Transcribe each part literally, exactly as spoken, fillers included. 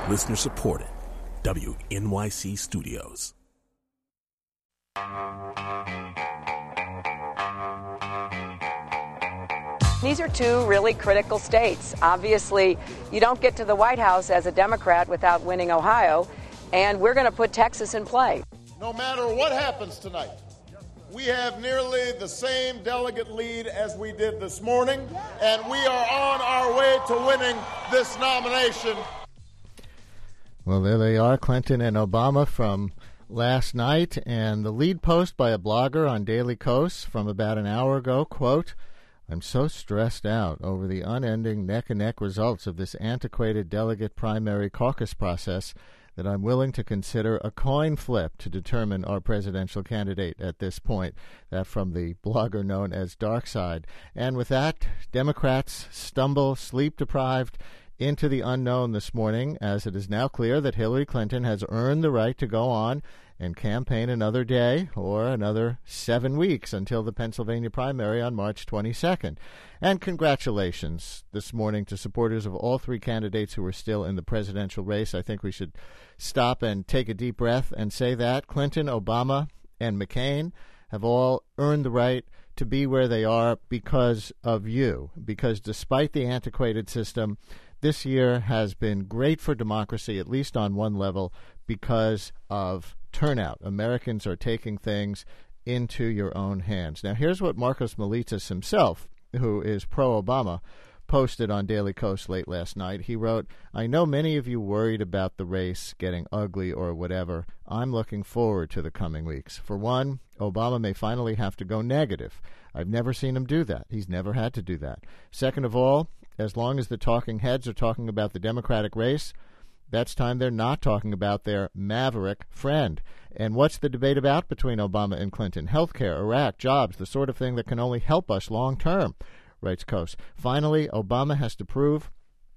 Listener supported. W N Y C Studios. These are two really critical states. Obviously, you don't get to the White House as a Democrat without winning Ohio, and we're going to put Texas in play. No matter what happens tonight, we have nearly the same delegate lead as we did this morning, and we are on our way to winning this nomination. Well, there they are, Clinton and Obama from last night, and the lead post by a blogger on Daily Kos from about an hour ago, quote, "I'm so stressed out over the unending neck-and-neck results of this antiquated delegate primary caucus process that I'm willing to consider a coin flip to determine our presidential candidate at this point." That from the blogger known as Darkside. And with that, Democrats stumble, sleep-deprived, into the unknown this morning, as it is now clear that Hillary Clinton has earned the right to go on and campaign another day or another seven weeks until the Pennsylvania primary on March twenty-second. And congratulations this morning to supporters of all three candidates who are still in the presidential race. I think we should stop and take a deep breath and say that Clinton, Obama, and McCain have all earned the right to be where they are because of you, because despite the antiquated system, this year has been great for democracy, at least on one level, because of turnout. Americans are taking things into your own hands. Now, here's what Marcos Militis himself, who is pro-Obama, posted on Daily Kos late last night. He wrote, "I know many of you worried about the race getting ugly or whatever. I'm looking forward to the coming weeks. For one, Obama may finally have to go negative. I've never seen him do that. He's never had to do that. Second of all, as long as the talking heads are talking about the Democratic race, that's time they're not talking about their maverick friend. And what's the debate about between Obama and Clinton? Healthcare, Iraq, jobs, the sort of thing that can only help us long term," writes Kos. Finally, Obama has to prove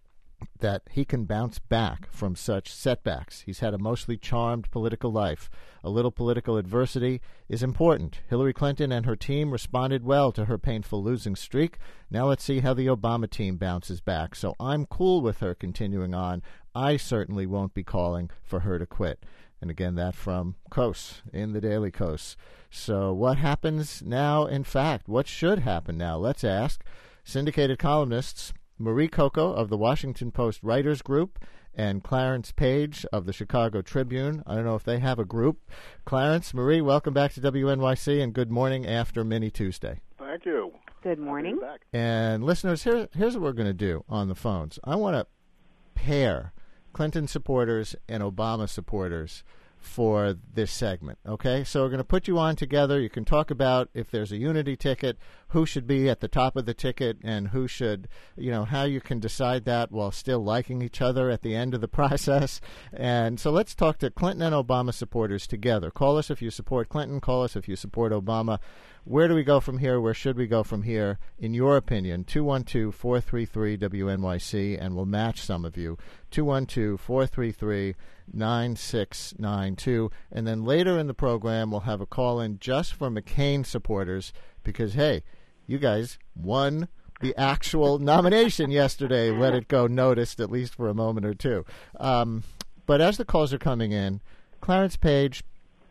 that he can bounce back from such setbacks. He's had a mostly charmed political life. A little political adversity is important. Hillary Clinton and her team responded well to her painful losing streak. Now let's see how the Obama team bounces back. So I'm cool with her continuing on. I certainly won't be calling for her to quit. And again, that from Kos in the Daily Kos. So what happens now, in fact? What should happen now? Let's ask syndicated columnists Marie Coco of the Washington Post Writers Group and Clarence Page of the Chicago Tribune. I don't know if they have a group. Clarence, Marie, welcome back to W N Y C, and good morning after Mini Tuesday. Thank you. Good morning. And listeners, here, here's what we're going to do on the phones. I want to pair Clinton supporters and Obama supporters for this segment, okay? So we're going to put you on together. You can talk about if there's a unity ticket, who should be at the top of the ticket, and who should, you know, how you can decide that while still liking each other at the end of the process. And so let's talk to Clinton and Obama supporters together. Call us if you support Clinton. Call us if you support Obama. Where do we go from here? Where should we go from here, in your opinion? two one two, four three three, W N Y C, and we'll match some of you. two one two, four three three, nine six nine two. And then later in the program, we'll have a call-in just for McCain supporters because, hey, you guys won the actual nomination yesterday. Let it go noticed, at least for a moment or two. Um, but as the calls are coming in, Clarence Page,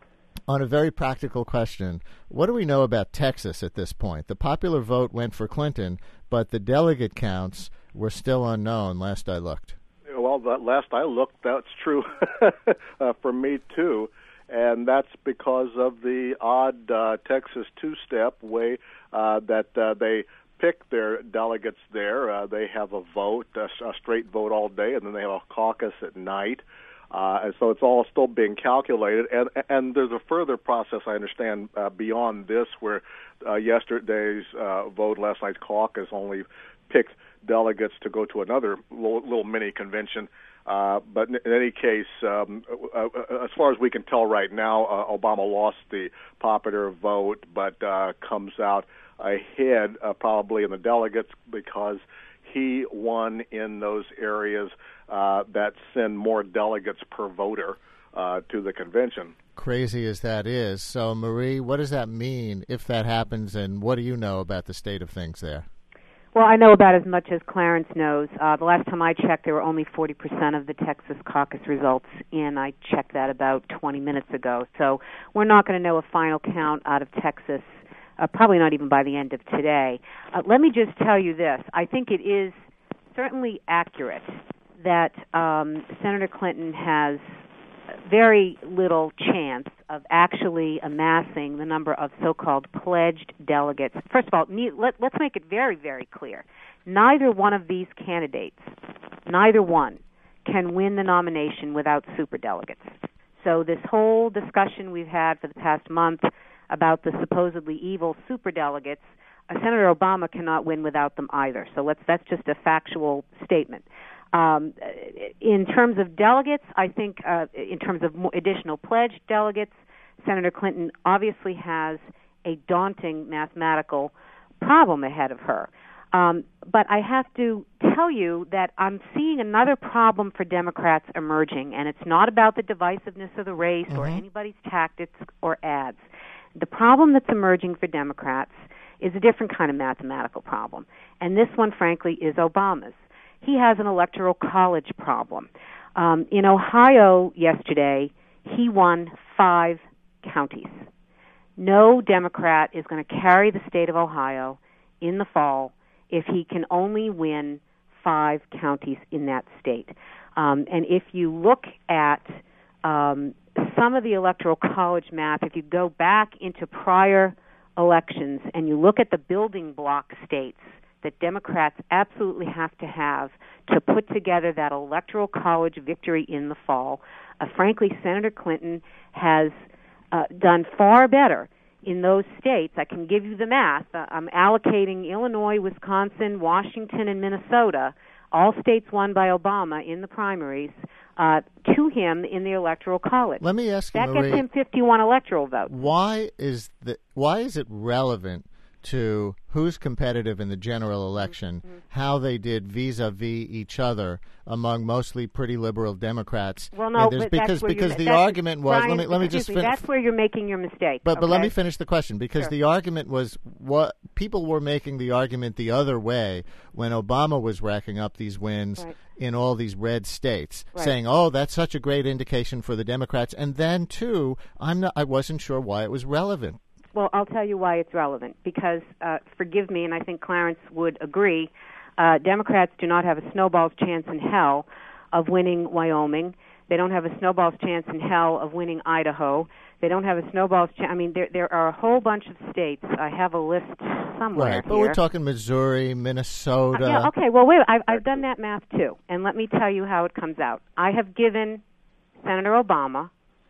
on a very practical question, what do we know about Texas at this point? The popular vote went for Clinton, but the delegate counts were still unknown last I looked. Well, the last I looked, that's true uh, for me, too. And that's because of the odd uh, Texas two-step way uh, that uh, they pick their delegates there. Uh, they have a vote, a, a straight vote all day, and then they have a caucus at night. Uh, and so it's all still being calculated. And, and there's a further process, I understand, uh, beyond this, where uh, yesterday's uh, vote, last night's caucus, only picked delegates to go to another little, little mini convention. Uh, but in, in any case, um, uh, as far as we can tell right now, uh, Obama lost the popular vote, but uh, comes out ahead uh, probably in the delegates because he won in those areas uh, that send more delegates per voter uh, to the convention. Crazy as that is. So, Marie, what does that mean if that happens, and what do you know about the state of things there? Well, I know about as much as Clarence knows. Uh, the last time I checked, there were only forty percent of the Texas caucus results in. I checked that about twenty minutes ago. So we're not going to know a final count out of Texas, uh, probably not even by the end of today. Uh, let me just tell you this. I think it is certainly accurate that um, Senator Clinton has very little chance of actually amassing the number of so-called pledged delegates. First of all, let, let's make it very, very clear. Neither one of these candidates, neither one, can win the nomination without superdelegates. So this whole discussion we've had for the past month about the supposedly evil superdelegates, uh, Senator Obama cannot win without them either. So let's, that's just a factual statement. Um, in terms of delegates, I think uh, in terms of additional pledged delegates, Senator Clinton obviously has a daunting mathematical problem ahead of her. Um, but I have to tell you that I'm seeing another problem for Democrats emerging, and it's not about the divisiveness of the race mm-hmm. or anybody's tactics or ads. The problem that's emerging for Democrats is a different kind of mathematical problem, and this one, frankly, is Obama's. He has an electoral college problem. Um, in Ohio yesterday, he won five counties. No Democrat is going to carry the state of Ohio in the fall if he can only win five counties in that state. Um, and if you look at um, some of the electoral college math, if you go back into prior elections and you look at the building block states that Democrats absolutely have to have to put together that electoral college victory in the fall, uh, frankly, Senator Clinton has uh, done far better in those states. I can give you the math. Uh, I'm allocating Illinois, Wisconsin, Washington, and Minnesota, all states won by Obama in the primaries, uh, to him in the electoral college. Let me ask you, that Marie, gets him fifty-one electoral votes. Why is the why is it relevant to who's competitive in the general election, mm-hmm. how they did vis-a-vis each other among mostly pretty liberal Democrats? Well, no, but because because the argument was Brian, let me let me just me, finish. That's where you're making your mistake. But okay? but let me finish the question, because sure. the argument was what people were making the argument the other way when Obama was racking up these wins right. in all these red states, right. saying, "Oh, that's such a great indication for the Democrats." And then too, I'm not I wasn't sure why it was relevant. Well, I'll tell you why it's relevant, because, uh, forgive me, and I think Clarence would agree, uh, Democrats do not have a snowball's chance in hell of winning Wyoming. They don't have a snowball's chance in hell of winning Idaho. They don't have a snowball's chance. I mean, there there are a whole bunch of states. I have a list somewhere Right, but here. we're talking Missouri, Minnesota. Uh, yeah, okay, well, wait, I've, I've done that math, too, and let me tell you how it comes out. I have given Senator Obama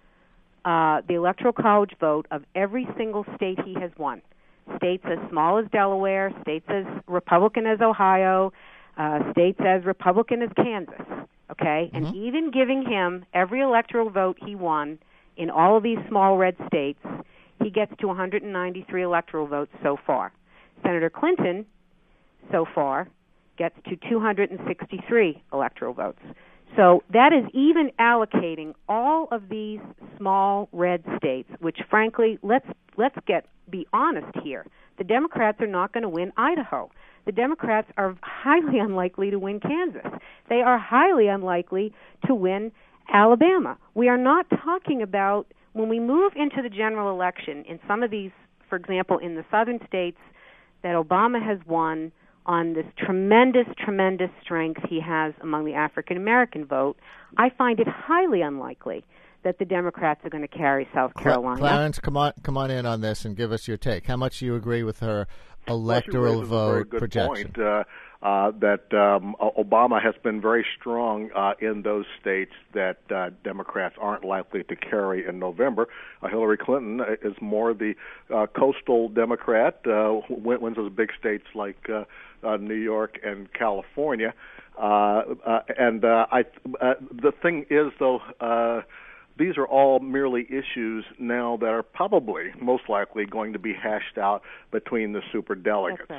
Uh, the Electoral College vote of every single state he has won. States as small as Delaware, states as Republican as Ohio, uh, states as Republican as Kansas, okay? Mm-hmm. And even giving him every electoral vote he won in all of these small red states, he gets to one hundred ninety-three electoral votes so far. Senator Clinton, so far, gets to two hundred sixty-three electoral votes. So that is even allocating all of these small red states, which, frankly, let's let's get be honest here. The Democrats are not going to win Idaho. The Democrats are highly unlikely to win Kansas. They are highly unlikely to win Alabama. We are not talking about, when we move into the general election, in some of these, for example, in the southern states that Obama has won, on this tremendous, tremendous strength he has among the African-American vote, I find it highly unlikely that the Democrats are going to carry South Carolina. Clarence, come on come on in on this and give us your take. How much do you agree with her electoral well, vote a very good projection? Point, uh, uh, that um, Obama has been very strong uh, in those states that uh, Democrats aren't likely to carry in November. Uh, Hillary Clinton is more the uh, coastal Democrat, uh, wins those big states like uh, uh, New York and California. Uh, uh, and uh, I, uh, the thing is, though, uh, these are all merely issues now that are probably, most likely, going to be hashed out between the superdelegates. That's right.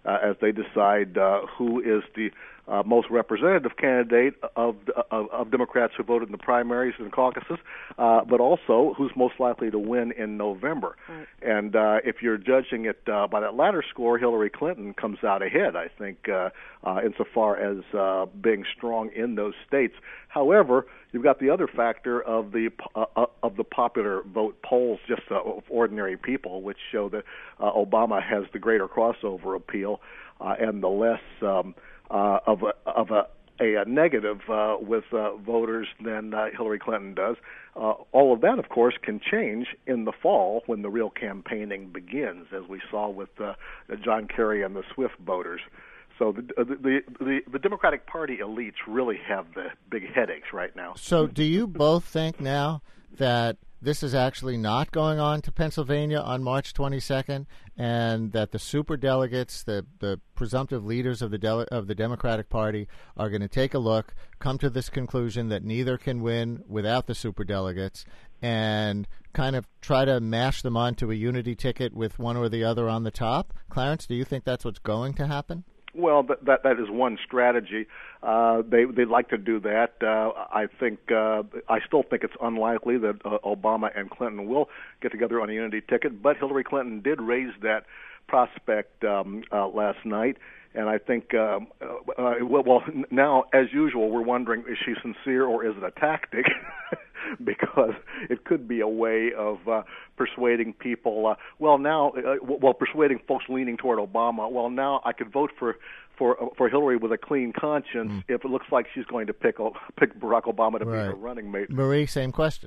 uh, as they decide uh, who is the uh, most representative candidate of, of of Democrats who voted in the primaries and caucuses, uh, but also who's most likely to win in November. Right. And uh, if you're judging it uh, by that latter score, Hillary Clinton comes out ahead, I think, uh, uh, insofar as uh, being strong in those states. However, you've got the other factor of the uh, of the popular vote polls, just uh, of ordinary people, which show that uh, Obama has the greater crossover appeal uh, and the less um, uh, of a of a, a, a negative uh, with uh, voters than uh, Hillary Clinton does. Uh, all of that, of course, can change in the fall when the real campaigning begins, as we saw with uh, John Kerry and the Swift voters. So the, the the the Democratic Party elites really have the big headaches right now. So do you both think now that this is actually not going on to Pennsylvania on March twenty-second, and that the superdelegates, the the presumptive leaders of the Dele- of the Democratic Party, are going to take a look, come to this conclusion that neither can win without the superdelegates, and kind of try to mash them onto a unity ticket with one or the other on the top? Clarence, do you think that's what's going to happen? Well, that that, that is one strategy. Uh, they they'd like to do that. Uh, I think uh, I still think it's unlikely that uh, Obama and Clinton will get together on a unity ticket. But Hillary Clinton did raise that prospect um, uh, last night, and I think um, uh, well, well now, as usual, we're wondering, is she sincere or is it a tactic? Because it could be a way of uh, persuading people. Uh, well, now, uh, well, persuading folks leaning toward Obama. Well, now I could vote for for uh, for Hillary with a clean conscience mm. if it looks like she's going to pick pick Barack Obama to right. be her running mate. Marie, same question.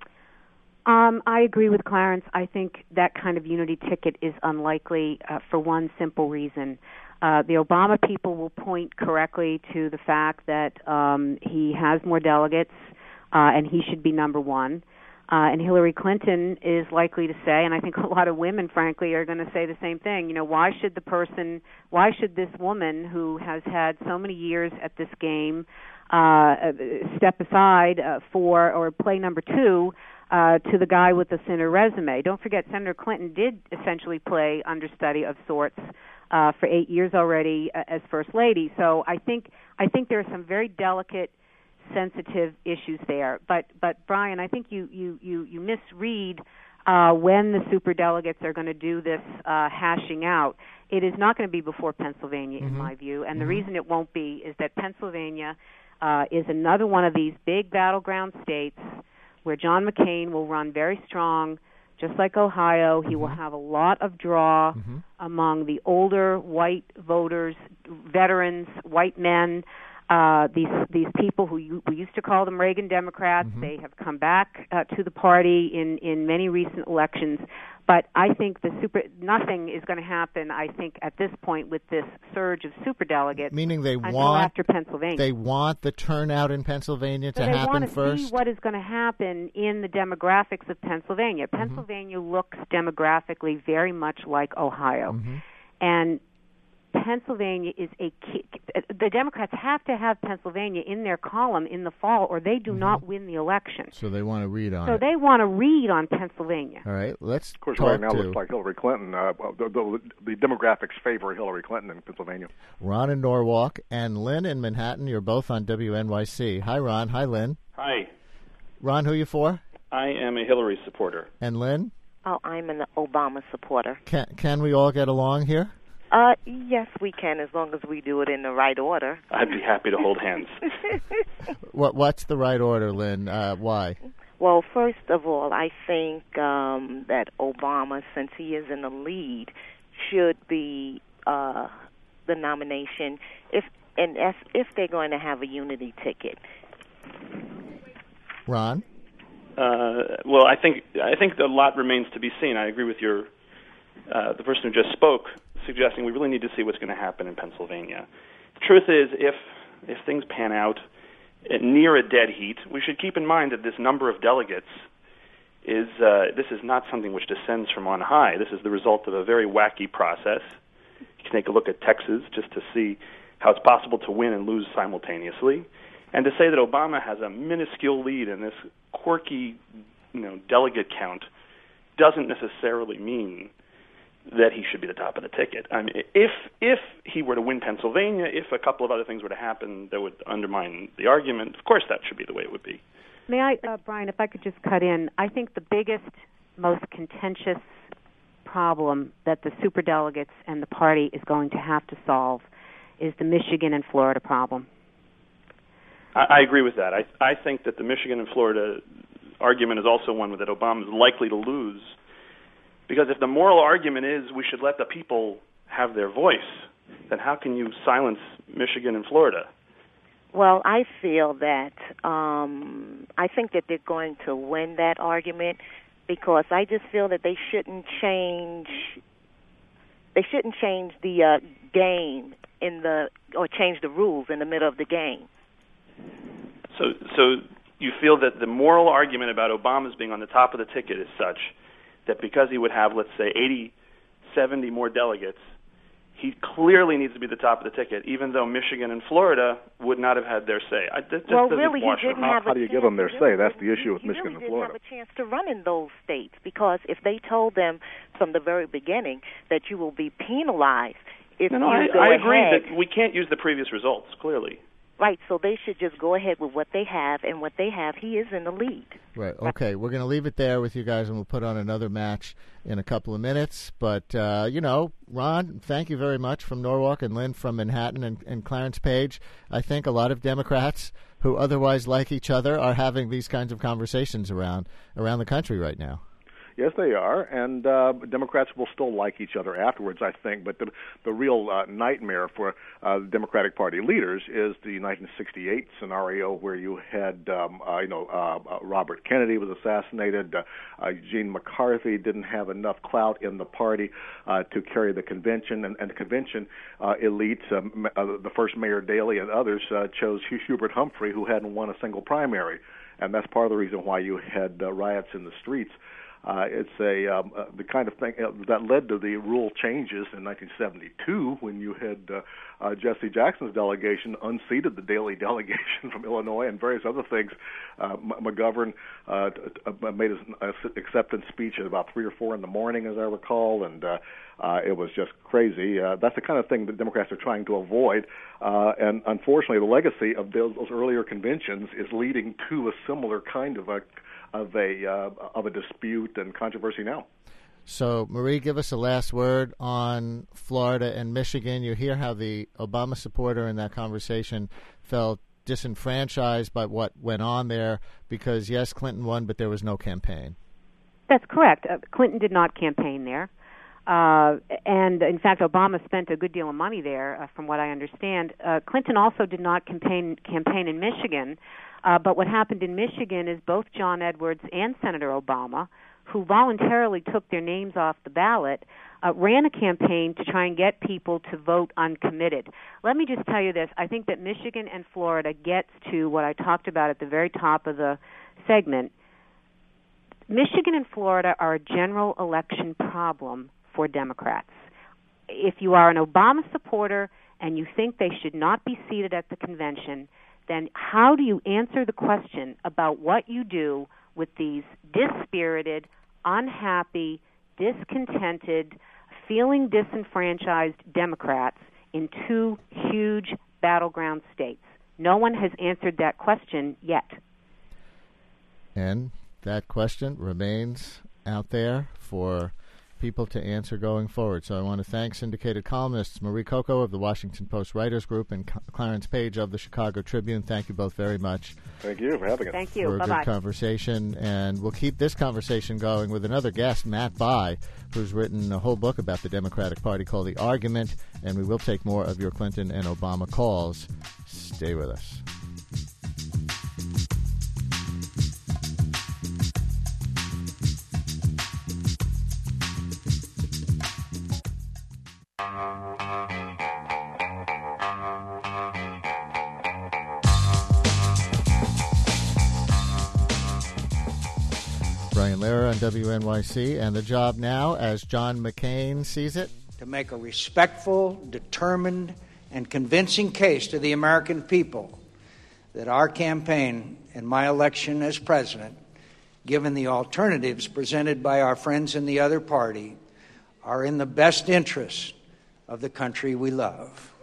Um, I agree with Clarence. I think that kind of unity ticket is unlikely uh, for one simple reason. Uh, the Obama people will point correctly to the fact that um, he has more delegates. Uh, and he should be number one. Uh, and Hillary Clinton is likely to say, and I think a lot of women, frankly, are going to say the same thing, you know, why should the person, why should this woman who has had so many years at this game uh, step aside uh, for or play number two uh, to the guy with the thinner resume? Don't forget, Senator Clinton did essentially play understudy of sorts uh, for eight years already uh, as First Lady. So I think I think there are some very delicate sensitive issues there. But but Brian, I think you you you, you misread uh, when the superdelegates are going to do this uh, hashing out. It is not going to be before Pennsylvania, mm-hmm. in my view. And mm-hmm. the reason it won't be is that Pennsylvania uh, is another one of these big battleground states where John McCain will run very strong. Just like Ohio, he mm-hmm. will have a lot of draw mm-hmm. among the older white voters, veterans, white men. Uh, these these people who you, we used to call them Reagan Democrats, mm-hmm. they have come back uh, to the party in, in many recent elections. But I think the super nothing is going to happen. I think at this point with this surge of superdelegates, meaning they until want after Pennsylvania. They want the turnout in Pennsylvania so to happen first. They want to see what is going to happen in the demographics of Pennsylvania. Mm-hmm. Pennsylvania looks demographically very much like Ohio, mm-hmm. and Pennsylvania is a key. The Democrats have to have Pennsylvania in their column in the fall, or they do mm-hmm. not win the election. So they want to read on so it. So they want to read on Pennsylvania. All right, let's Of course, talk right now to it looks like Hillary Clinton. Uh, the, the, the demographics favor Hillary Clinton in Pennsylvania. Ron in Norwalk and Lynn in Manhattan. You're both on W N Y C. Hi, Ron. Hi, Lynn. Hi. Ron, who are you for? I am a Hillary supporter. And Lynn? Oh, I'm an Obama supporter. Can, can we all get along here? Uh, yes, we can, as long as we do it in the right order. I'd be happy to hold hands. what What's the right order, Lynn? Uh, why? Well, first of all, I think um, that Obama, since he is in the lead, should be uh, the nomination if and if, if they're going to have a unity ticket. Ron? Uh, well, I think I think a lot remains to be seen. I agree with your uh, the person who just spoke, suggesting we really need to see what's going to happen in Pennsylvania. The truth is, if if things pan out near a dead heat, we should keep in mind that this number of delegates is uh, this is not something which descends from on high. This is the result of a very wacky process. You can take a look at Texas just to see how it's possible to win and lose simultaneously. And to say that Obama has a minuscule lead in this quirky, you know, delegate count doesn't necessarily mean that he should be the top of the ticket. I mean, if if he were to win Pennsylvania, if a couple of other things were to happen that would undermine the argument, of course that should be the way it would be. May I, uh, Brian, if I could just cut in, I think the biggest, most contentious problem that the superdelegates and the party is going to have to solve is the Michigan and Florida problem. I, I agree with that. I, I think that the Michigan and Florida argument is also one that Obama is likely to lose, because if the moral argument is we should let the people have their voice, then how can you silence Michigan and Florida? Well, I feel that um, I think that they're going to win that argument, because I just feel that they shouldn't change. They shouldn't change the uh, game in the or change the rules in the middle of the game. So, so you feel that the moral argument about Obama's being on the top of the ticket is such that because he would have, let's say, eighty, seventy more delegates, he clearly needs to be the top of the ticket, even though Michigan and Florida would not have had their say. I, that, well, that really, he didn't how, have how a do you chance give them their to say? really, That's the issue with he Michigan really and Florida. He didn't have a chance to run in those states, because if they told them from the very beginning that you will be penalized if no, no, you I, go I ahead. agree that we can't use the previous results, clearly. Right, so they should just go ahead with what they have, and what they have, he is in the lead. Right, okay, we're going to leave it there with you guys, and we'll put on another match in a couple of minutes. But, uh, you know, Ron, thank you very much from Norwalk, and Lynn from Manhattan, and, and Clarence Page. I think a lot of Democrats who otherwise like each other are having these kinds of conversations around around the country right now. Yes, they are, and uh, Democrats will still like each other afterwards, I think. But the the real uh, nightmare for uh, the Democratic Party leaders is the nineteen sixty-eight scenario, where you had, um, uh, you know, uh, uh, Robert Kennedy was assassinated. Uh, uh, Eugene McCarthy didn't have enough clout in the party uh, to carry the convention, and, and the convention uh, elites, um, uh, the first Mayor Daley and others, uh, chose Hubert Humphrey, who hadn't won a single primary, and that's part of the reason why you had uh, riots in the streets. Uh, it's a um, uh, the kind of thing uh, that led to the rule changes in nineteen seventy-two, when you had uh, uh, Jesse Jackson's delegation unseated the Daley delegation from Illinois, and various other things. Uh, M- McGovern uh, t- t- made his uh, acceptance speech at about three or four in the morning, as I recall, and uh, uh, it was just crazy. Uh, that's the kind of thing that Democrats are trying to avoid, uh, and unfortunately, the legacy of those, those earlier conventions is leading to a similar kind of a of a uh, of a dispute and controversy now. So, Marie, give us a last word on Florida and Michigan. You hear how the Obama supporter in that conversation felt disenfranchised by what went on there because, yes, Clinton won, but there was no campaign. That's correct. Uh, Clinton did not campaign there. Uh, and, in fact, Obama spent a good deal of money there, uh, from what I understand. Uh, Clinton also did not campaign campaign in Michigan. Uh, but what happened in Michigan is both John Edwards and Senator Obama, who voluntarily took their names off the ballot, uh, ran a campaign to try and get people to vote uncommitted. Let me just tell you this. I think that Michigan and Florida gets to what I talked about at the very top of the segment. Michigan and Florida are a general election problem for Democrats. If you are an Obama supporter and you think they should not be seated at the convention, then how do you answer the question about what you do with these dispirited, unhappy, discontented, feeling disenfranchised Democrats in two huge battleground states? No one has answered that question yet. And that question remains out there for people to answer going forward. So I want to thank syndicated columnists Marie Coco of the Washington Post Writers Group and Clarence Page of the Chicago Tribune. Thank you both very much. Thank you for having us. Thank you. For a Bye-bye. good conversation. And we'll keep this conversation going with another guest, Matt Bai, who's written a whole book about the Democratic Party called The Argument. And we will take more of your Clinton and Obama calls. Stay with us. Brian Lehrer on W N Y C, and the job now, as John McCain sees it, to make a respectful, determined, and convincing case to the American people that our campaign and my election as president, given the alternatives presented by our friends in the other party, are in the best interest of the country we love.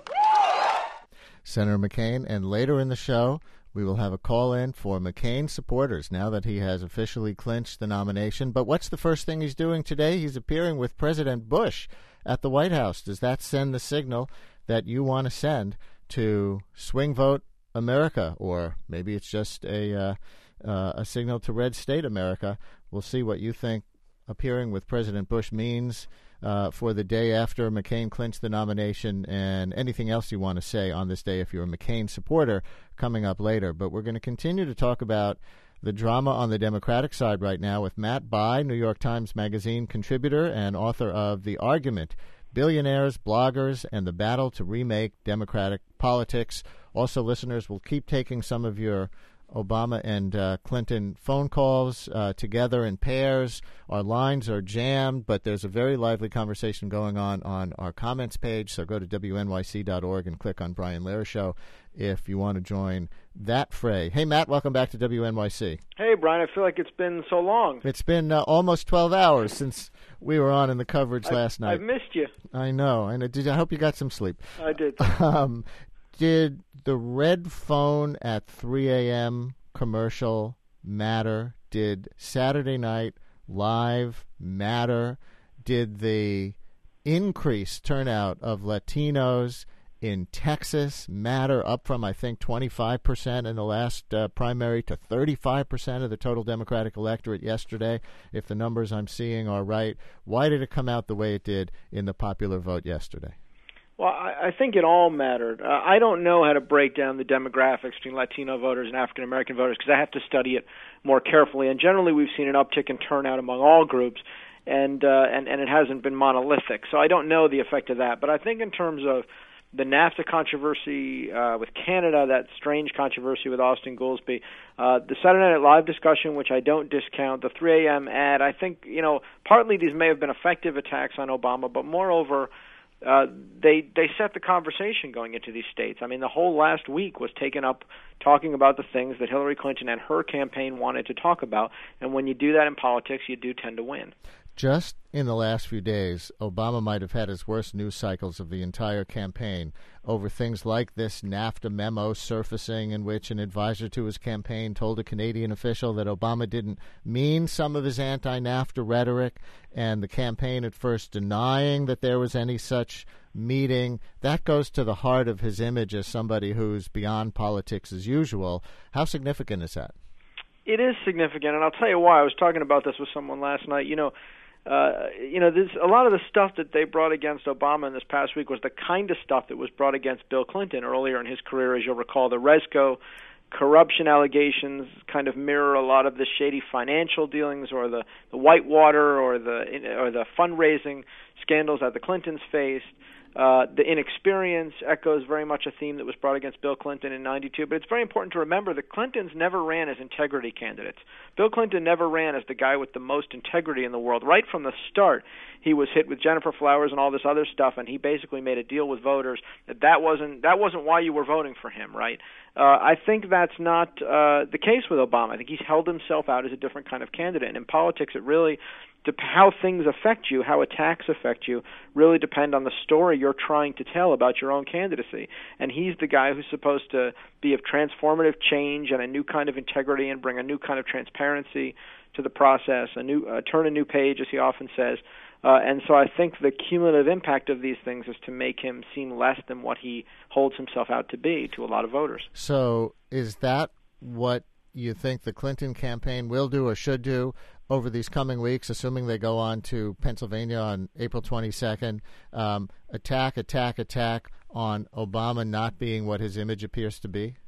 Senator McCain, and later in the show, we will have a call-in for McCain supporters now that he has officially clinched the nomination. But what's the first thing he's doing today? He's appearing with President Bush at the White House. Does that send the signal that you want to send to swing vote America? Or maybe it's just a uh, uh, a signal to red state America. We'll see what you think appearing with President Bush means uh, for the day after McCain clinched the nomination, and anything else you want to say on this day if you're a McCain supporter coming up later. But we're going to continue to talk about the drama on the Democratic side right now with Matt Bai, New York Times Magazine contributor and author of The Argument, Billionaires, Bloggers, and the Battle to Remake Democratic Politics. Also, listeners, will keep taking some of your Obama and uh, Clinton phone calls uh, together in pairs. Our lines are jammed, but there's a very lively conversation going on on our comments page, so go to W N Y C dot org and click on Brian Lehrer Show if you want to join that fray. Hey, Matt, welcome back to W N Y C. Hey, Brian, I feel like it's been so long. It's been uh, almost twelve hours since we were on in the coverage I, last night. I've missed you. I know, and I, did, I hope you got some sleep. I did. Um, did the red phone at three a.m. commercial matter? Did Saturday Night Live matter? Did the increased turnout of Latinos in Texas matter, up from, I think, twenty-five percent in the last uh, primary to thirty-five percent of the total Democratic electorate yesterday, if the numbers I'm seeing are right? Why did it come out the way it did in the popular vote yesterday? Well, I, I think it all mattered. Uh, I don't know how to break down the demographics between Latino voters and African American voters because I have to study it more carefully. And generally, we've seen an uptick in turnout among all groups, and uh, and and it hasn't been monolithic. So I don't know the effect of that. But I think in terms of the NAFTA controversy uh, with Canada, that strange controversy with Austin Goolsbee, uh, the Saturday Night Live discussion, which I don't discount, the three a.m. ad, I think, you know, partly these may have been effective attacks on Obama, but moreover, Uh, they they set the conversation going into these states. I mean, the whole last week was taken up talking about the things that Hillary Clinton and her campaign wanted to talk about. And when you do that in politics, you do tend to win. Just in the last few days, Obama might have had his worst news cycles of the entire campaign over things like this NAFTA memo surfacing in which an advisor to his campaign told a Canadian official that Obama didn't mean some of his anti-NAFTA rhetoric, and the campaign at first denying that there was any such meeting. That goes to the heart of his image as somebody who's beyond politics as usual. How significant is that? It is significant, and I'll tell you why. I was talking about this with someone last night. You know, Uh, you know, there's a lot of the stuff that they brought against Obama in this past week was the kind of stuff that was brought against Bill Clinton earlier in his career. As you'll recall, the Resco corruption allegations kind of mirror a lot of the shady financial dealings, or the, the Whitewater, or the or the fundraising scandals that the Clintons faced. Uh, the inexperience echoes very much a theme that was brought against Bill Clinton in ninety-two. But it's very important to remember the Clintons never ran as integrity candidates. Bill Clinton never ran as the guy with the most integrity in the world. Right from the start, he was hit with Jennifer Flowers and all this other stuff, and he basically made a deal with voters that that wasn't, that wasn't why you were voting for him, right? Uh, I think that's not uh, the case with Obama. I think he's held himself out as a different kind of candidate. And in politics, it really how things affect you, how attacks affect you, really depend on the story you're trying to tell about your own candidacy. And he's the guy who's supposed to be of transformative change and a new kind of integrity and bring a new kind of transparency to the process, a new uh, turn a new page, as he often says. Uh, and so I think the cumulative impact of these things is to make him seem less than what he holds himself out to be to a lot of voters. So is that what you think the Clinton campaign will do or should do over these coming weeks, assuming they go on to Pennsylvania on April twenty-second, um, attack, attack, attack on Obama not being what his image appears to be?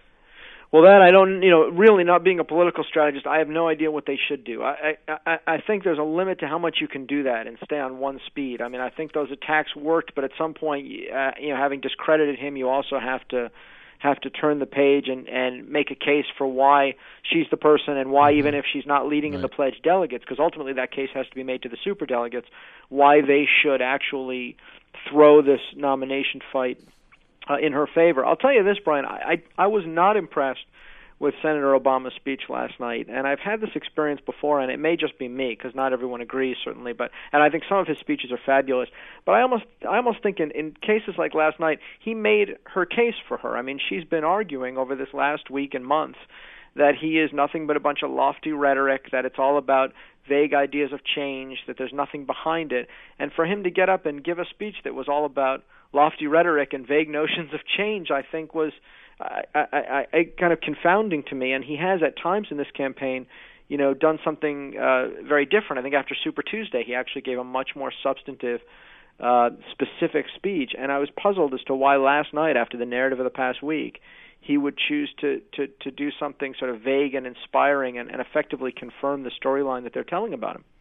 Well, that I don't, you know, really not being a political strategist, I have no idea what they should do. I, I, I think there's a limit to how much you can do that and stay on one speed. I mean, I think those attacks worked, but at some point, uh, you know, having discredited him, you also have to have to turn the page and, and make a case for why she's the person and why, even if she's not leading right in the pledged delegates, because ultimately that case has to be made to the superdelegates, why they should actually throw this nomination fight uh, in her favor. I'll tell you this, Brian, I, I, I was not impressed with Senator Obama's speech last night. And I've had this experience before, and it may just be me, because not everyone agrees, certainly. But and I think some of his speeches are fabulous. But I almost I almost think in, in cases like last night, he made her case for her. I mean, she's been arguing over this last week and months that he is nothing but a bunch of lofty rhetoric, that it's all about vague ideas of change, that there's nothing behind it. And for him to get up and give a speech that was all about lofty rhetoric and vague notions of change, I think was I, I, I, kind of confounding to me. And he has at times in this campaign, you know, done something uh, very different. I think after Super Tuesday, he actually gave a much more substantive, uh, specific speech. And I was puzzled as to why last night, after the narrative of the past week, he would choose to, to, to do something sort of vague and inspiring and, and effectively confirm the storyline that they're telling about him.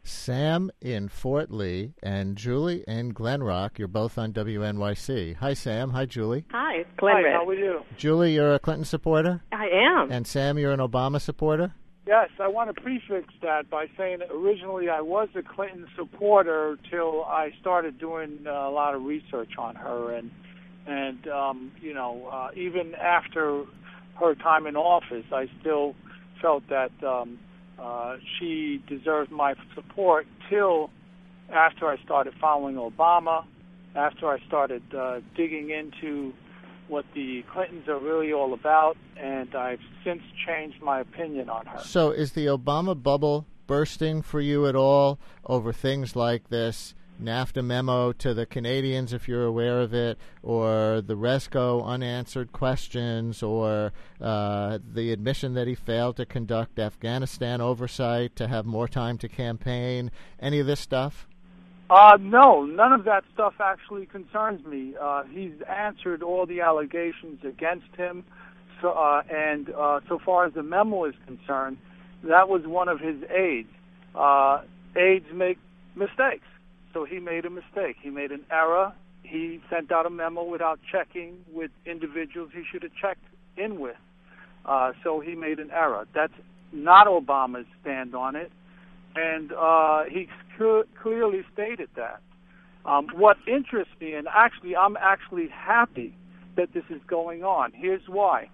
Sam in Fort Lee and Julie in Glen Rock. You're both on W N Y C. Hi, Sam. Hi, Julie. Hi, it's Glen Hi, how are you? Julie, you're a Clinton supporter? I am. And Sam, you're an Obama supporter? Yes, I want to prefix that by saying that originally I was a Clinton supporter till I started doing uh, a lot of research on her. And, and um, you know, uh, even after her time in office, I still felt that um, Uh, she deserved my support till after I started following Obama, after I started uh, digging into what the Clintons are really all about, and I've since changed my opinion on her. So is the Obama bubble bursting for you at all over things like this NAFTA memo to the Canadians, if you're aware of it, or the Resco unanswered questions, or uh, the admission that he failed to conduct Afghanistan oversight to have more time to campaign? Any of this stuff? Uh, no, none of that stuff actually concerns me. Uh, he's answered all the allegations against him, so, uh, and uh, so far as the memo is concerned, that was one of his aides. Uh, aides make mistakes. So he made a mistake. He made an error. He sent out a memo without checking with individuals he should have checked in with. Uh, so he made an error. That's not Obama's stand on it. And uh, he cl- clearly stated that. Um, what interests me, and actually I'm actually happy that this is going on. Here's why.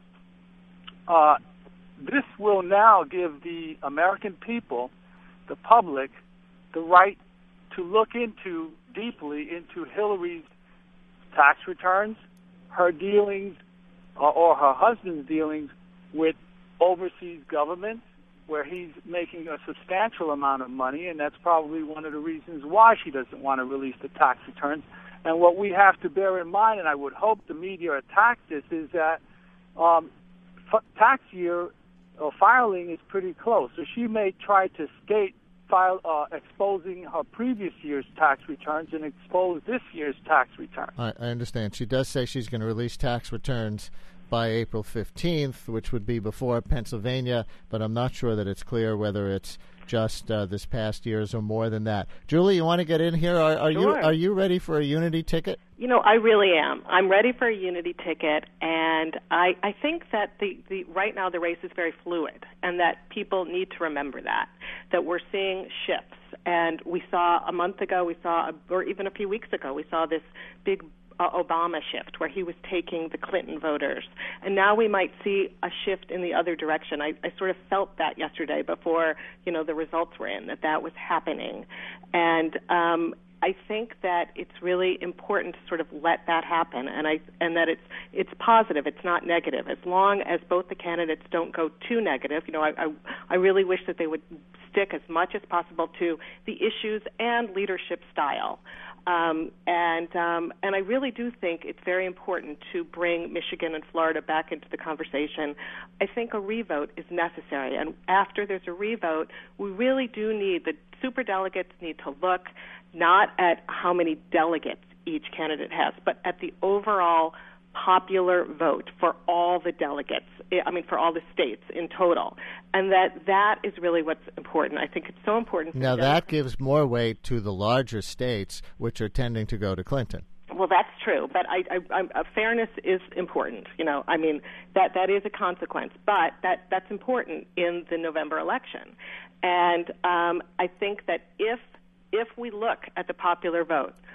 Uh, this will now give the American people, the public, the right to look into deeply into Hillary's tax returns, her dealings, uh, or her husband's dealings with overseas governments, where he's making a substantial amount of money, and that's probably one of the reasons why she doesn't want to release the tax returns. And what we have to bear in mind, and I would hope the media attack this, is that um, f- tax year or filing is pretty close. So she may try to skate File, uh, exposing her previous year's tax returns and expose this year's tax return. I, I understand. She does say she's going to release tax returns by April fifteenth, which would be before Pennsylvania, but I'm not sure that it's clear whether it's just uh, this past year's or more than that. Julie, you want to get in here? Are, are sure. you are you ready for a unity ticket? You know, I really am. I'm ready for a unity ticket, and I, I think that the, the right now the race is very fluid, and that people need to remember that, that we're seeing shifts. And we saw a month ago, we saw, or even a few weeks ago, we saw this big uh, Obama shift where he was taking the Clinton voters. And now we might see a shift in the other direction. I, I sort of felt that yesterday before, you know, the results were in, that that was happening. And um, I think that it's really important to sort of let that happen, and I and that it's it's positive, it's not negative. As long as both the candidates don't go too negative, you know, I I, I really wish that they would stick as much as possible to the issues and leadership style. Um, and um, and I really do think it's very important to bring Michigan and Florida back into the conversation. I think a revote is necessary, and after there's a revote, we really do need, the superdelegates need to look not at how many delegates each candidate has, but at the overall popular vote for all the delegates, I mean, for all the states in total. And that that is really what's important. I think it's so important. Now, that gives more weight to the larger states, which are tending to go to Clinton. Well, that's true, but I, I, I, uh, fairness is important. You know, I mean, that that is a consequence, but that that's important in the November election. And um, I think that if if we look at the popular vote,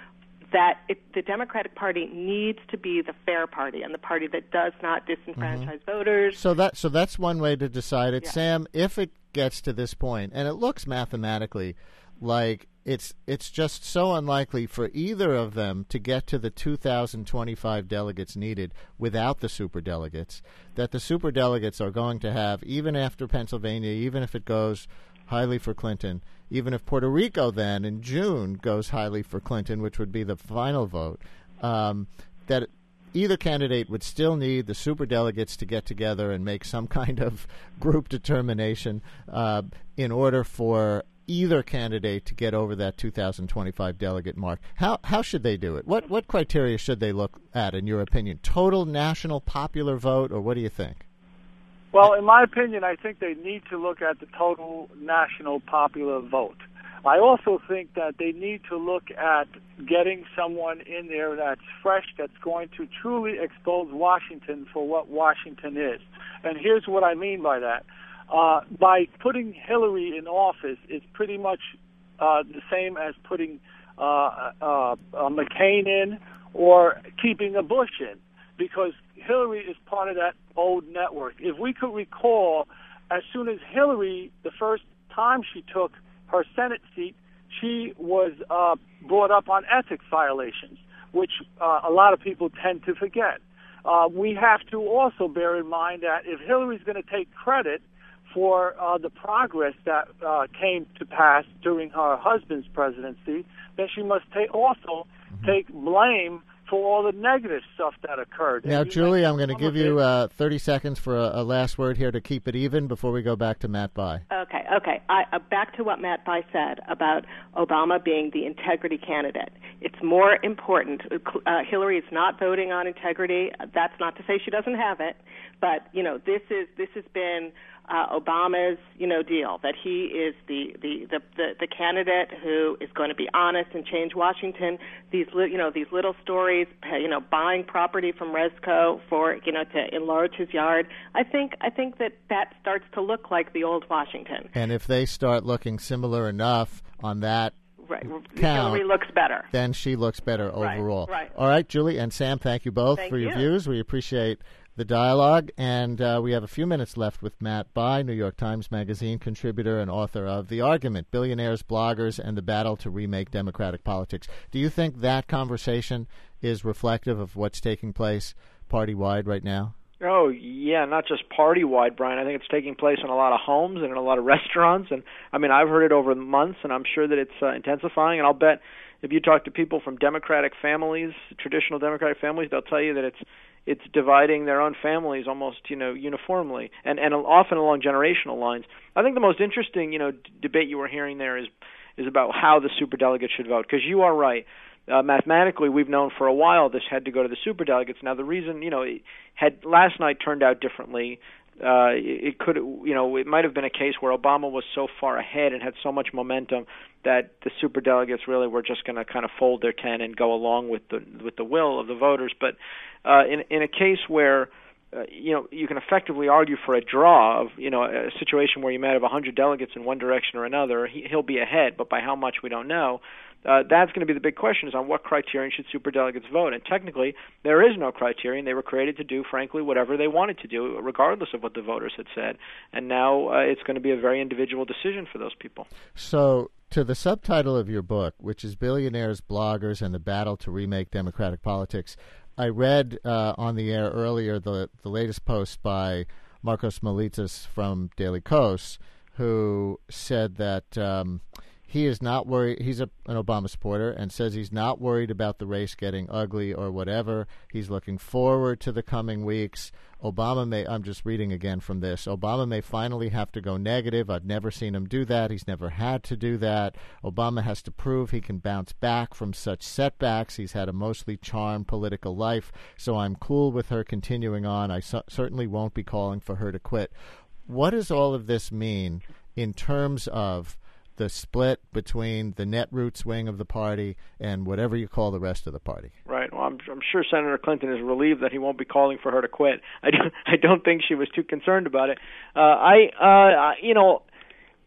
that it, the Democratic Party needs to be the fair party and the party that does not disenfranchise mm-hmm. voters. So that so that's one way to decide it. Yeah. Sam, if it gets to this point, and it looks mathematically like it's it's just so unlikely for either of them to get to the two thousand twenty-five delegates needed without the superdelegates, that the superdelegates are going to have, even after Pennsylvania, even if it goes highly for Clinton, even if Puerto Rico then in June goes highly for Clinton, which would be the final vote, um, that either candidate would still need the superdelegates to get together and make some kind of group determination uh, in order for either candidate to get over that two thousand twenty-five delegate mark. How how should they do it? What what criteria should they look at, in your opinion? Total national popular vote, or what do you think? Well, in my opinion, I think they need to look at the total national popular vote. I also think that they need to look at getting someone in there that's fresh, that's going to truly expose Washington for what Washington is. And here's what I mean by that. Uh, by putting Hillary in office, it's pretty much uh, the same as putting uh, uh, uh, McCain in or keeping a Bush in, because Hillary is part of that old network. If we could recall, as soon as Hillary, the first time she took her Senate seat, she was uh, brought up on ethics violations, which uh, a lot of people tend to forget. Uh, we have to also bear in mind that if Hillary's going to take credit for uh, the progress that uh, came to pass during her husband's presidency, then she must ta- also mm-hmm. take blame for all the negative stuff that occurred. Now, Julie, I'm going to give you uh, thirty seconds for a, a last word here to keep it even before we go back to Matt Bai. Okay, okay. I, uh, back to what Matt Bai said about Obama being the integrity candidate. It's more important. Uh, Hillary is not voting on integrity. That's not to say she doesn't have it, but you know, this is this has been Uh, Obama's, you know, deal, that he is the, the, the, the, the candidate who is going to be honest and change Washington. These, li- you know, these little stories, you know, buying property from Resco for, you know, to enlarge his yard. I think, I think that that starts to look like the old Washington. And if they start looking similar enough on that right. count, Hillary looks better. Then she looks better overall. Right. right. All right, Julie and Sam, thank you both thank for your you. views. We appreciate the dialogue, and uh, we have a few minutes left with Matt Bai, New York Times Magazine contributor and author of The Argument, Billionaires, Bloggers, and the Battle to Remake Democratic Politics. Do you think that conversation is reflective of what's taking place party-wide right now? Oh, yeah, not just party-wide, Brian. I think it's taking place in a lot of homes and in a lot of restaurants. And, I mean, I've heard it over months, and I'm sure that it's uh, intensifying. And I'll bet if you talk to people from Democratic families, traditional Democratic families, they'll tell you that it's it's dividing their own families almost, you know, uniformly, and, and often along generational lines. I think the most interesting, you know, d- debate you were hearing there is is about how the superdelegates should vote, because you are right. Uh, mathematically, we've known for a while this had to go to the superdelegates. Now, the reason, you know, it had last night turned out differently. Uh, it, it could, you know, it might have been a case where Obama was so far ahead and had so much momentum that the superdelegates really were just going to kind of fold their tent and go along with the with the will of the voters. But uh, in in a case where Uh, you know, you can effectively argue for a draw of, you know, a situation where you might have one hundred delegates in one direction or another. He, he'll be ahead, but by how much we don't know. Uh, that's going to be the big question, is on what criterion should superdelegates vote. And technically, there is no criterion. They were created to do, frankly, whatever they wanted to do, regardless of what the voters had said. And now uh, it's going to be a very individual decision for those people. So, to the subtitle of your book, which is Billionaires, Bloggers, and the Battle to Remake Democratic Politics, I read uh, on the air earlier the the latest post by Markos Moulitsas from Daily Kos, who said that um, he is not worried. He's a, an Obama supporter and says he's not worried about the race getting ugly or whatever. He's looking forward to the coming weeks. Obama may, I'm just reading again from this, Obama may finally have to go negative. I've never seen him do that. He's never had to do that. Obama has to prove he can bounce back from such setbacks. He's had a mostly charmed political life, so I'm cool with her continuing on. I su- certainly won't be calling for her to quit. What does all of this mean in terms of the split between the Netroots wing of the party and whatever you call the rest of the party? Right. Well, I'm, I'm sure Senator Clinton is relieved that he won't be calling for her to quit. I don't, I don't think she was too concerned about it. Uh, I, uh, you know,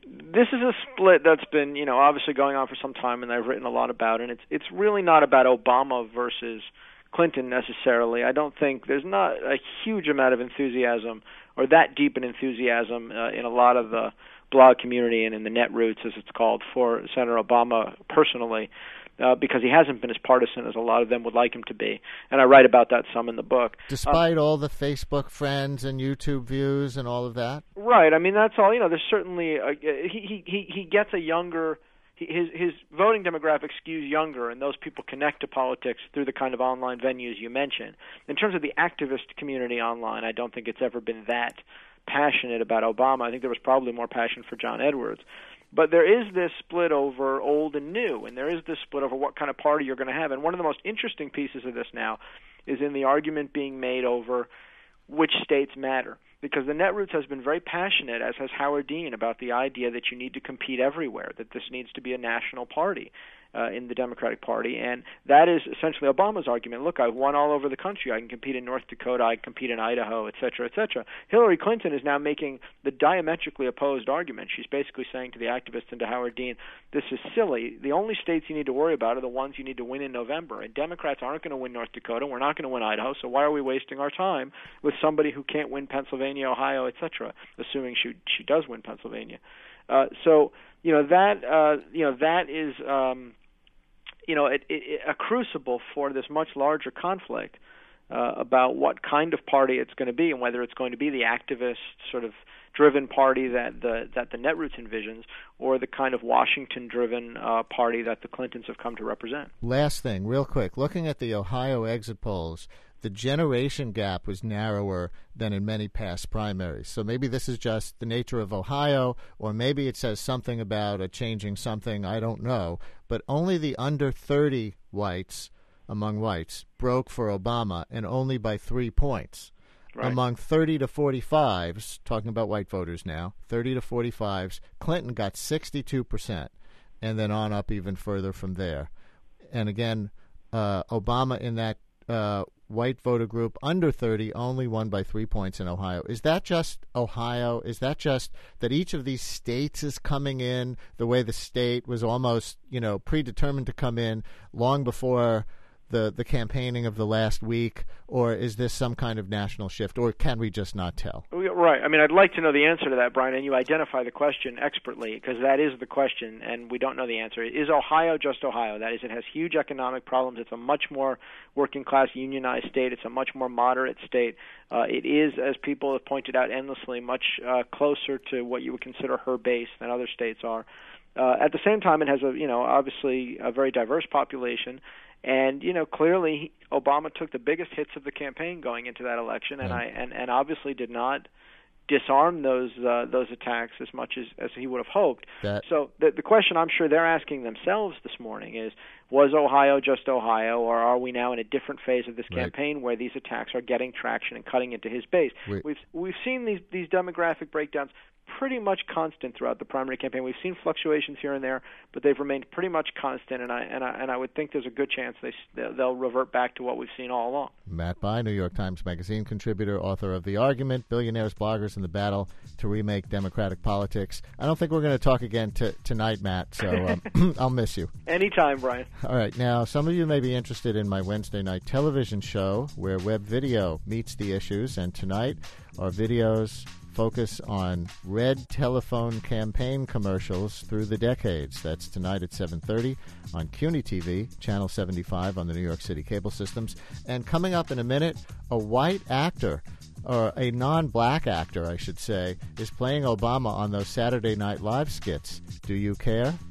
this is a split that's been, you know, obviously going on for some time, and I've written a lot about it. And it's it's really not about Obama versus Clinton necessarily. I don't think there's not a huge amount of enthusiasm, or that deep an enthusiasm uh, in a lot of the blog community and in the Netroots, as it's called, for Senator Obama personally. Uh, because he hasn't been as partisan as a lot of them would like him to be. And I write about that some in the book. Despite um, all the Facebook friends and YouTube views and all of that? Right. I mean, that's all. You know, there's certainly, a, he, he, he gets a younger, his, his voting demographic skews younger, and those people connect to politics through the kind of online venues you mentioned. In terms of the activist community online, I don't think it's ever been that passionate about Obama. I think there was probably more passion for John Edwards. But there is this split over old and new, and there is this split over what kind of party you're going to have. And one of the most interesting pieces of this now is in the argument being made over which states matter. Because the Netroots has been very passionate, as has Howard Dean, about the idea that you need to compete everywhere, that this needs to be a national party uh, in the Democratic Party. And that is essentially Obama's argument. Look, I've won all over the country. I can compete in North Dakota. I can compete in Idaho, et cetera, et cetera. Hillary Clinton is now making the diametrically opposed argument. She's basically saying to the activists and to Howard Dean, this is silly. The only states you need to worry about are the ones you need to win in November. And Democrats aren't going to win North Dakota. We're not going to win Idaho. So why are we wasting our time with somebody who can't win Pennsylvania, Ohio, et cetera, assuming she she does win Pennsylvania? Uh, so, you know, that, uh, you know, that is... Um, you know, it, it, a crucible for this much larger conflict uh, about what kind of party it's going to be, and whether it's going to be the activist sort of driven party that the that the Netroots envisions, or the kind of Washington-driven uh, party that the Clintons have come to represent. Last thing, real quick, looking at the Ohio exit polls, the generation gap was narrower than in many past primaries. So maybe this is just the nature of Ohio, or maybe it says something about a changing something, I don't know. But only the under thirty whites, among whites, broke for Obama, and only by three points. Right. Among thirty to forty-fives, talking about white voters now, thirty to forty-fives, Clinton got sixty-two percent, and then on up even further from there. And again, uh, Obama in that uh, white voter group under thirty only won by three points in Ohio. Is that just Ohio? Is that just that each of these states is coming in the way the state was almost, you know, predetermined to come in long before the the campaigning of the last week, or is this some kind of national shift, or can we just not tell? Right. I mean, I'd like to know the answer to that, Brian, and you identify the question expertly, because that is the question, and we don't know the answer. Is Ohio just Ohio? That is, it has huge economic problems. It's a much more working-class unionized state. It's a much more moderate state. Uh, it is, as people have pointed out endlessly, much uh, closer to what you would consider her base than other states are. Uh, at the same time, it has a, you know, obviously a very diverse population. And, you know, clearly Obama took the biggest hits of the campaign going into that election, and yeah. I and, and obviously did not disarm those uh, those attacks as much as, as he would have hoped. That. So the, the question I'm sure they're asking themselves this morning is, was Ohio just Ohio, or are we now in a different phase of this campaign right. where these attacks are getting traction and cutting into his base? Wait. We've we've seen these these demographic breakdowns pretty much constant throughout the primary campaign. We've seen fluctuations here and there, but they've remained pretty much constant, and I and I, and I would think there's a good chance they they'll revert back to what we've seen all along. Matt Bai, New York Times Magazine contributor, author of The Argument, Billionaires, Bloggers, and the Battle to Remake Democratic Politics. I don't think we're going to talk again t- tonight, Matt, so um, I'll miss you. Anytime, Brian. All right. Now, some of you may be interested in my Wednesday night television show where web video meets the issues, and tonight our videos focus on red telephone campaign commercials through the decades. That's tonight at seven thirty on CUNY T V, Channel seventy-five on the New York City cable systems. And coming up in a minute, a white actor, or a non-black actor, I should say, is playing Obama on those Saturday Night Live skits. Do you care?